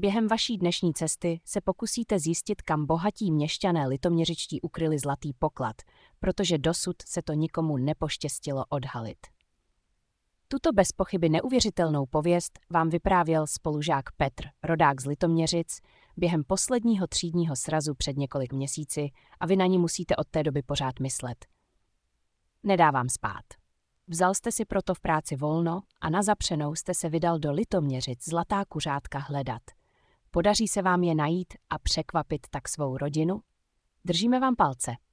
během vaší dnešní cesty se pokusíte zjistit, kam bohatí měšťané litoměřičtí ukryli zlatý poklad, protože dosud se to nikomu nepoštěstilo odhalit. Tuto bez pochyby neuvěřitelnou pověst vám vyprávěl spolužák Petr, rodák z Litoměřic, během posledního třídního srazu před několik měsíci a vy na ní musíte od té doby pořád myslet. Nedá vám spát. Vzal jste si proto v práci volno a na zapřenou jste se vydal do Litoměřic zlatá kuřátka hledat. Podaří se vám je najít a překvapit tak svou rodinu? Držíme vám palce.